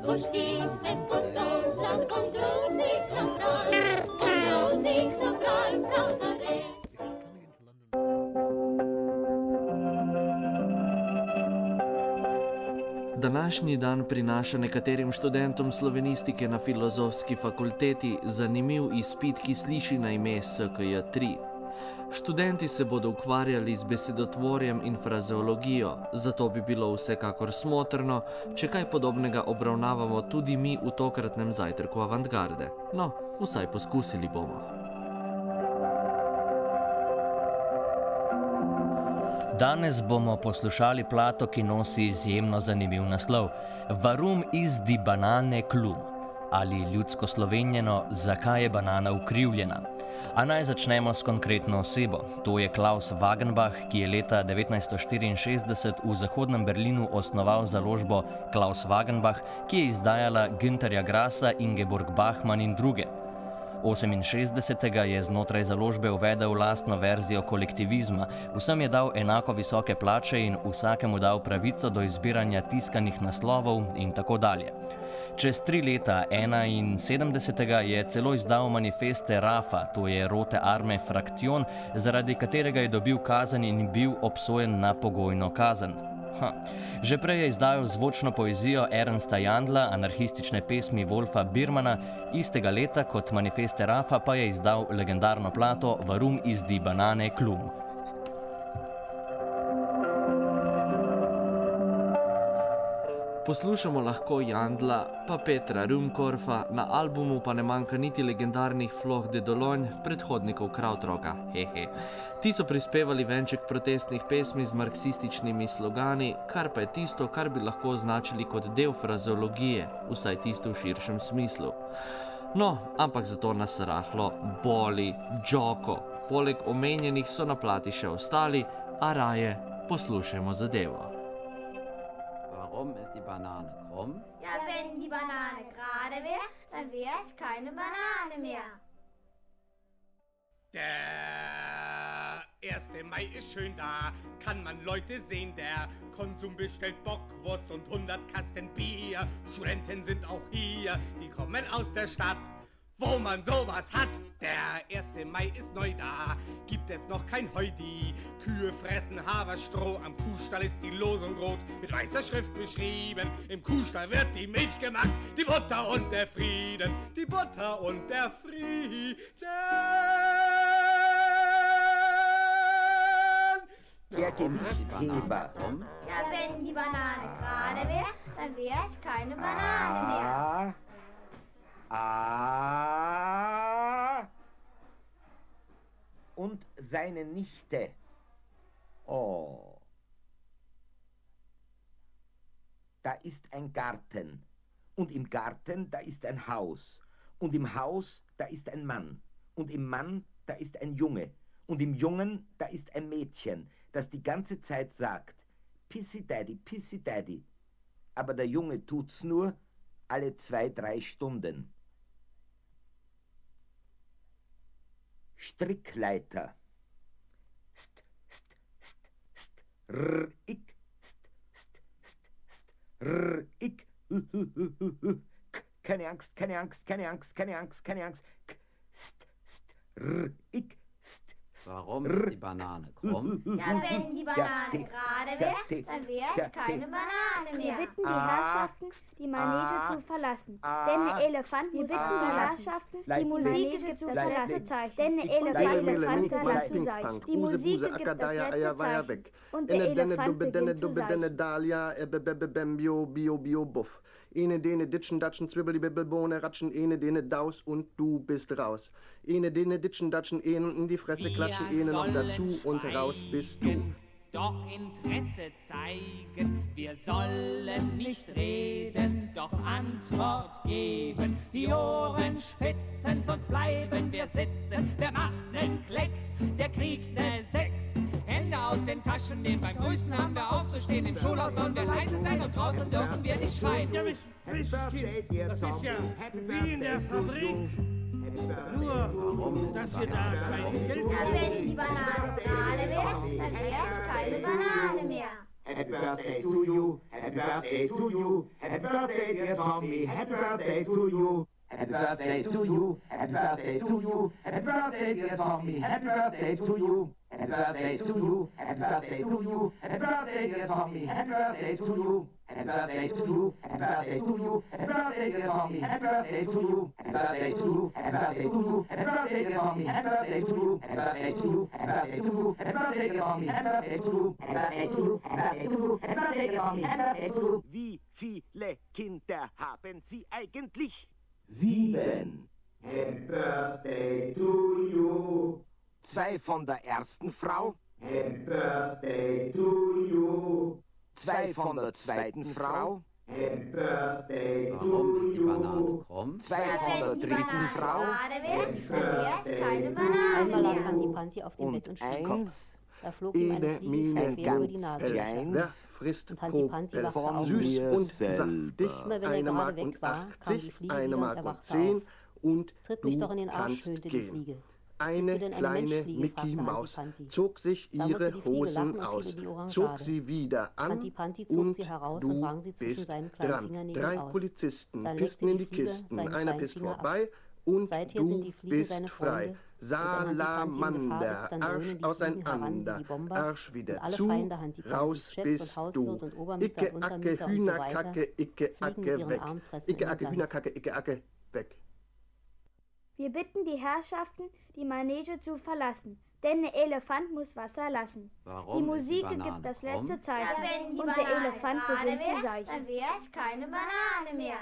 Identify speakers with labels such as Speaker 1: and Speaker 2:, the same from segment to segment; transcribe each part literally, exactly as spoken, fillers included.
Speaker 1: Kuschki mit Kussumland und Rosi Knopfroll und Rosi Knopfroll Brauserei.
Speaker 2: Današnji dan prinaša nekaterim študentom slovenistike na Filozofski fakulteti zanimiv izpit, ki sliši na ime S K J tri. Študenti se bodo ukvarjali z besedotvorjem in frazeologijo, zato bi bilo vsekakor smotrno, če kaj podobnega obravnavamo tudi mi v tokratnem zajtrku avantgarde. No, vsaj poskusili bomo.
Speaker 3: Danes bomo poslušali plato, ki nosi izjemno zanimiv naslov Warum ist die Banane krumm? Ali ljudsko slovenjeno, zakaj je banana ukrivljena? A naj začnemo s konkretno osebo. To je Klaus Wagenbach, ki je leta devetnajststo štiriinšestdeset v Zahodnem Berlinu osnoval založbo Klaus Wagenbach, ki je izdajala Günterja Grassa, Ingeborg Bachmann in druge. oseminšestdesetega je znotraj založbe uvedel lastno verzijo kolektivizma, vsem je dal enako visoke plače in vsakemu dal pravico do izbiranja tiskanih naslovov in tako dalje. Čez tri leta enainsedemdesetega je celo izdal manifeste Rafa, to je Rote Arme Fraktion, zaradi katerega je dobil kazen in bil obsojen na pogojno kazen. Ha. Že prej je izdajal zvočno poezijo Ernsta Jandla, anarhistične pesmi Wolfa Biermanna, istega leta kot manifeste Rafa pa je izdal legendarno plato Warum ist die Banane krumm?
Speaker 2: Poslušamo lahko Jandla, pa Petra Ruhmkorfa, na albumu pa ne manjka niti legendarnih Floh de Dologne, predhodnikov Krautroga. Hehe. Ti so prispevali venček protestnih pesmi z marksističnimi slogani, kar pa je tisto, kar bi lahko označili kot del frazeologije, vsaj tisto v širšem smislu. No, ampak zato nas rahlo boli Džoko. Poleg omenjenih so na plati še ostali, a raje poslušajmo zadevo.
Speaker 4: Warum ist die Banane krumm?
Speaker 5: Ja, wenn die Banane gerade wäre, dann wäre es keine Banane mehr.
Speaker 6: Der erste Mai ist schön da, kann man Leute sehen, der Konsum bestellt Bockwurst und hundert Kasten Bier. Studenten sind auch hier, die kommen aus der Stadt, wo man sowas hat. Der erste Mai ist neu da, gibt es noch kein Heudi. Kühe fressen Haferstroh, am Kuhstall ist die Losung rot, mit weißer Schrift beschrieben. Im Kuhstall wird die Milch gemacht, die Butter und der Frieden, die Butter und der Frieden.
Speaker 7: Der Gewichtheber.
Speaker 5: Ja, wenn die Banane gerade wäre, dann wäre es keine Banane mehr.
Speaker 7: Ah, und seine Nichte. Oh. Da ist ein Garten. Und im Garten, da ist ein Haus. Und im Haus, da ist ein Mann. Und im Mann, da ist ein Junge. Und im Jungen, da ist ein Mädchen, das die ganze Zeit sagt, Pissy Daddy, Pissy Daddy. Aber der Junge tut's nur alle zwei, drei Stunden. Strickleiter. St, st, st, st, rr, ik, st, st, st, st, rr, ik, uh, uh, uh, uh, uh. K, keine Angst, keine Angst, keine Angst, keine Angst, keine Angst, K, st, st, rr, ik, st, st,
Speaker 4: Warum ist die Banane krumm?
Speaker 5: Ja, wenn die Banane gerade wäre, dann wäre es keine Banane mehr.
Speaker 8: Wir bitten die Herrschaften, die Manege zu verlassen. Denn der Elefant muss die Herrschaften, die Musik gibt das letzte Zeichen. Denn der Elefant verlassen sich. Die Musik gibt das letzte Zeichen. Und der Elefant beginnt zu seichen.
Speaker 9: Bio, bio, bio, buff. Ene, dene, ditschen, datschen, zwibbeli, bibbel, bohne, ratschen, ene, dene, daus und du bist raus. Ene, dene, ditschen, datschen, ene in die Fresse klatschen, ene noch dazu und raus bist du.
Speaker 10: Doch Interesse zeigen, wir sollen nicht reden, doch Antwort geben, die Ohren spitzen, sonst bleiben wir sitzen. Wer macht nen Klecks, der kriegt ne Sechs. Hände aus den Taschen nehmen, beim Grüßen haben wir aufzustehen. Im Schulhaus sollen wir leise sein und draußen dürfen wir nicht schreien.
Speaker 6: Ja, Mensch, Mensch, Kind, das ist ja wie in der Fabrik. Nur, dass wir da kein Geld
Speaker 5: Ja, wenn die Banane gerade wäre, dann wäre es keine Banane mehr.
Speaker 7: Happy birthday to you, happy birthday to you, happy birthday dear Tommy, happy birthday to you. Happy birthday to you, happy birthday to you, happy birthday dear Tommy, happy birthday to you. Happy birthday to you, happy birthday to you, happy birthday dear Tommy, happy birthday to you. Happy birthday to you, happy birthday to you, happy birthday dear Tommy, happy birthday to you. Happy birthday to you, happy birthday to you, happy birthday dear Tommy, happy birthday to you. Happy birthday to you, happy birthday to you, happy birthday dear Tommy, happy birthday to you. Happy birthday to you, happy birthday to you, happy birthday dear Tommy, happy birthday to you.
Speaker 11: Wie viele Kinder haben Sie eigentlich?
Speaker 7: Sieben. Happy birthday to you.
Speaker 11: Zwei von der ersten Frau.
Speaker 7: Happy birthday to you.
Speaker 11: Zwei von der zweiten Frau.
Speaker 7: Happy birthday to
Speaker 4: Warum ist die
Speaker 7: you.
Speaker 4: Banane krumm?
Speaker 11: Zwei von der dritten Frau.
Speaker 5: Gerade wäre, dann wäre es keine Banane
Speaker 12: Einmal lag
Speaker 5: mehr.
Speaker 12: Hanti Panti auf dem Bett und
Speaker 11: Und
Speaker 12: schlief.
Speaker 11: eins,
Speaker 12: Da flog ihm eine
Speaker 9: Ene,
Speaker 12: Fliege
Speaker 9: mine,
Speaker 12: quer über die Nase.
Speaker 11: Eins.
Speaker 9: Wer frisst
Speaker 12: Und Hanti Panti
Speaker 9: Popel?
Speaker 12: wachte
Speaker 11: von
Speaker 12: auf.
Speaker 9: Süß
Speaker 11: mir
Speaker 9: und
Speaker 11: selber.
Speaker 9: saftig,
Speaker 12: Immer wenn er
Speaker 9: eine
Speaker 12: gerade
Speaker 9: Mark
Speaker 12: weg
Speaker 9: und
Speaker 12: war, kam die
Speaker 9: achtzig,
Speaker 12: Fliege
Speaker 9: eine
Speaker 12: wieder und
Speaker 9: Mark
Speaker 12: er
Speaker 9: und
Speaker 12: wachte
Speaker 9: zehn
Speaker 12: auf.
Speaker 9: und
Speaker 12: Tritt mich
Speaker 9: du
Speaker 12: doch in den Arsch,
Speaker 9: kannst
Speaker 12: höhnte die
Speaker 9: gehen.
Speaker 12: Fliege.
Speaker 9: Eine
Speaker 12: Bist du denn eine
Speaker 9: kleine
Speaker 12: Menschfliege?
Speaker 9: Mickey
Speaker 12: fragte
Speaker 9: Maus
Speaker 12: Hanti Panti.
Speaker 9: zog sich
Speaker 12: Da musste
Speaker 9: ihre
Speaker 12: die Fliege
Speaker 9: Hosen
Speaker 12: lachen und
Speaker 9: aus,
Speaker 12: fiel in die Orangeade.
Speaker 9: zog sie wieder an
Speaker 12: Hanti Panti zog
Speaker 9: und
Speaker 12: sie heraus
Speaker 9: du
Speaker 12: und rang sie zwischen
Speaker 9: bist
Speaker 12: seinen kleinen
Speaker 9: dran.
Speaker 12: Fingernägeln
Speaker 9: Drei
Speaker 12: aus.
Speaker 9: Polizisten
Speaker 12: Dann
Speaker 9: pissten
Speaker 12: leckte
Speaker 9: in
Speaker 12: die
Speaker 9: die
Speaker 12: Fliege
Speaker 9: Kisten,
Speaker 12: seinen
Speaker 9: einer
Speaker 12: kleinen
Speaker 9: pisst
Speaker 12: Finger ab.
Speaker 9: vorbei und
Speaker 12: Seither
Speaker 9: du
Speaker 12: sind die Fliegen
Speaker 9: bist
Speaker 12: seine
Speaker 9: frei.
Speaker 12: Freunde. Und wenn Hanti Panti in Gefahr ist,
Speaker 9: Salamander,
Speaker 12: dann
Speaker 9: Arsch
Speaker 12: dröhnen die Fliegen heran
Speaker 9: auseinander,
Speaker 12: wie die Bomber.
Speaker 9: Arsch
Speaker 12: Und
Speaker 9: wieder
Speaker 12: alle
Speaker 9: zu,
Speaker 12: Feinde Hanti Pantis,
Speaker 9: raus
Speaker 12: Chefs
Speaker 9: bist
Speaker 12: und
Speaker 9: du.
Speaker 12: Hauswirt und Obermieter
Speaker 9: Icke,
Speaker 12: und
Speaker 9: Acke,
Speaker 12: Untermieter und so
Speaker 9: Hühnerkacke,
Speaker 12: weiter,
Speaker 9: Icke,
Speaker 12: fliegen
Speaker 9: Acke,
Speaker 12: ihren
Speaker 9: weg.
Speaker 12: Arm fressen
Speaker 9: Icke,
Speaker 12: in den
Speaker 9: Acke,
Speaker 12: Sand.
Speaker 9: Hühnerkacke, Icke, Acke, weg.
Speaker 8: Wir bitten die Herrschaften, die Manege zu verlassen, denn der Elefant muss Wasser lassen.
Speaker 4: Warum
Speaker 8: Die
Speaker 4: ist
Speaker 8: Musik
Speaker 4: Banane
Speaker 8: gibt das
Speaker 4: krumm?
Speaker 8: letzte
Speaker 5: Ja,
Speaker 8: Zeichen
Speaker 5: wenn die
Speaker 8: und der
Speaker 5: Banane
Speaker 8: Elefant
Speaker 5: gerade
Speaker 8: beginnt zu
Speaker 5: wäre,
Speaker 8: seichen.
Speaker 5: dann wäre es keine Banane mehr.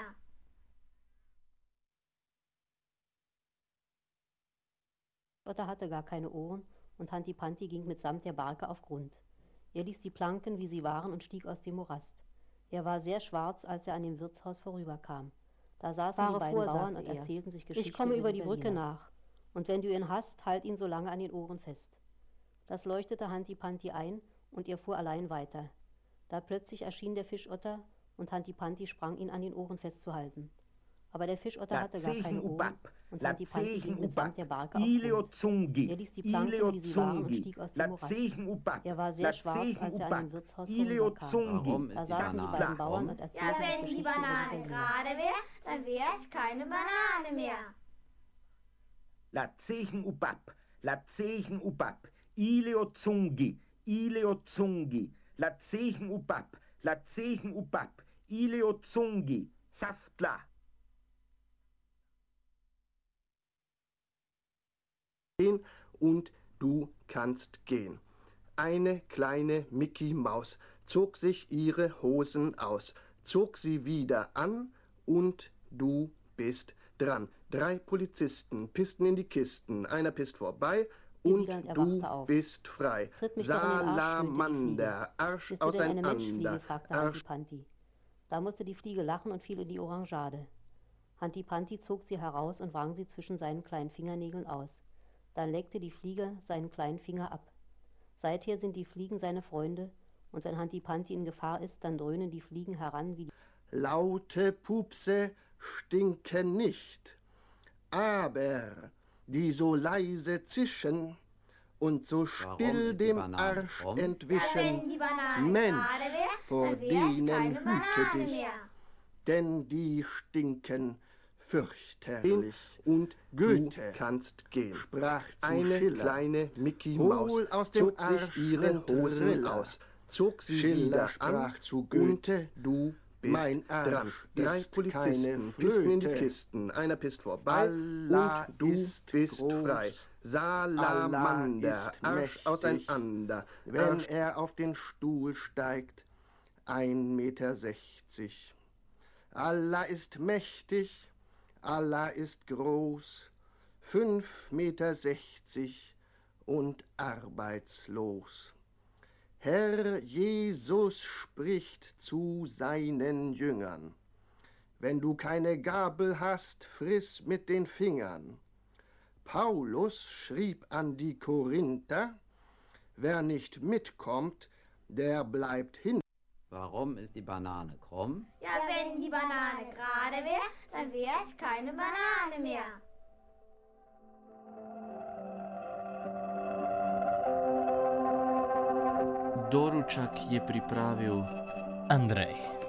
Speaker 12: Otter hatte gar keine Ohren und Hanti Panti ging mitsamt der Barke auf Grund. Er ließ die Planken, wie sie waren, und stieg aus dem Morast. Er war sehr schwarz, als er an dem Wirtshaus vorüberkam. Da saßen
Speaker 13: Fahre
Speaker 12: die beiden
Speaker 13: vor,
Speaker 12: Bauern
Speaker 13: sagte
Speaker 12: und
Speaker 13: er.
Speaker 12: erzählten sich Geschichten.
Speaker 13: Ich komme über die
Speaker 12: Berliner.
Speaker 13: Brücke nach.
Speaker 12: Und wenn du ihn hast, halt ihn so lange an den Ohren fest. Das leuchtete Hanti Panti ein und er fuhr allein weiter. Da plötzlich erschien der Fischotter und Hanti Panti sprang ihn an den Ohren festzuhalten. Aber der Fischotter hatte gar keine Ohren und Hanti Panti ging mitsamt der Barke auf Grund. Er ließ die Planken, wie sie waren, und stieg aus dem Morast. Er war sehr schwarz, als er an dem Wirtshaus vorüberkam.
Speaker 4: Warum ist
Speaker 12: Da
Speaker 4: die
Speaker 12: saßen die
Speaker 4: Banane
Speaker 12: beiden Bauern
Speaker 4: krumm?
Speaker 12: und
Speaker 5: Ja,
Speaker 12: erzählten sich
Speaker 5: wenn die
Speaker 12: Geschichten über die
Speaker 5: Banane
Speaker 12: Berliner.
Speaker 5: gerade wäre, dann wäre es keine Banane mehr.
Speaker 11: Latzehen ubab, Latzehen ubab, Ileozungi, Ileozungi, Latzehen ubab, Latzehen ubab, Ileozungi, Saftler.
Speaker 9: Und du kannst gehen. Eine kleine Mickey Maus zog sich ihre Hosen aus, zog sie wieder an und du bist dran. Drei Polizisten pissten in die Kisten, einer pisst vorbei und
Speaker 12: Wieder und er
Speaker 9: du
Speaker 12: wachte auf.
Speaker 9: bist frei.
Speaker 12: Tritt mich doch in den Arsch, höhnte die
Speaker 9: Salamander,
Speaker 12: Fliege.
Speaker 9: Arsch
Speaker 12: Bist du denn eine
Speaker 9: auseinander,
Speaker 12: Menschfliege? fragte
Speaker 9: Arsch.
Speaker 12: Hanti Panti. Da musste die Fliege lachen und fiel in die Orangeade. Hanti Panti zog sie heraus und wrang sie zwischen seinen kleinen Fingernägeln aus. Dann leckte die Fliege seinen kleinen Finger ab. Seither sind die Fliegen seine Freunde, und wenn Hanti Panti in Gefahr ist, dann dröhnen die Fliegen heran wie die
Speaker 9: Laute Pupse stinken nicht, aber die so leise zischen und so
Speaker 4: Warum
Speaker 9: still
Speaker 4: ist die
Speaker 9: dem
Speaker 4: Banane
Speaker 9: Arsch
Speaker 4: krumm?
Speaker 5: Ja,
Speaker 9: entwischen.
Speaker 5: wenn die Banane
Speaker 9: Mensch,
Speaker 5: gerade wäre,
Speaker 9: vor
Speaker 5: dann wäre es
Speaker 9: denen
Speaker 5: keine
Speaker 9: hüte
Speaker 5: Banane
Speaker 9: dich,
Speaker 5: mehr.
Speaker 9: denn die stinken fürchterlich. Und Goethe du kannst gehen, sprach eine Schiller. Kleine Mickey Maus,
Speaker 7: Hol aus dem
Speaker 9: zog sich
Speaker 7: Arsch
Speaker 9: ihre
Speaker 7: nen
Speaker 9: Hosen
Speaker 7: Triller.
Speaker 9: aus, zog sie
Speaker 7: Schiller
Speaker 9: wieder
Speaker 7: sprach
Speaker 9: an
Speaker 7: zu
Speaker 9: und
Speaker 7: Goethe,
Speaker 9: du bist
Speaker 7: mein Arsch
Speaker 9: dran. Drei
Speaker 7: ist
Speaker 9: Polizisten
Speaker 7: keine
Speaker 9: pissen in die
Speaker 7: Flöte.
Speaker 9: Kisten, einer pisst vorbei
Speaker 7: Allah
Speaker 9: und du
Speaker 7: ist
Speaker 9: bist
Speaker 7: groß.
Speaker 9: frei. Salamander,
Speaker 7: Allah ist
Speaker 9: Arsch
Speaker 7: mächtig.
Speaker 9: auseinander,
Speaker 7: Wenn
Speaker 9: Arsch. Er auf den Stuhl steigt, ein Meter sechzig. Allah ist mächtig, Allah ist groß, fünf Meter sechzig und arbeitslos. Herr Jesus spricht zu seinen Jüngern: Wenn du keine Gabel hast, friss mit den Fingern. Paulus schrieb an die Korinther: Wer nicht mitkommt, der bleibt hin.
Speaker 4: Warum ist die Banane krumm?
Speaker 5: Ja, wenn die Banane gerade wäre, dann wäre es keine Banane mehr.
Speaker 2: Doručak je pripravil
Speaker 3: Andrej.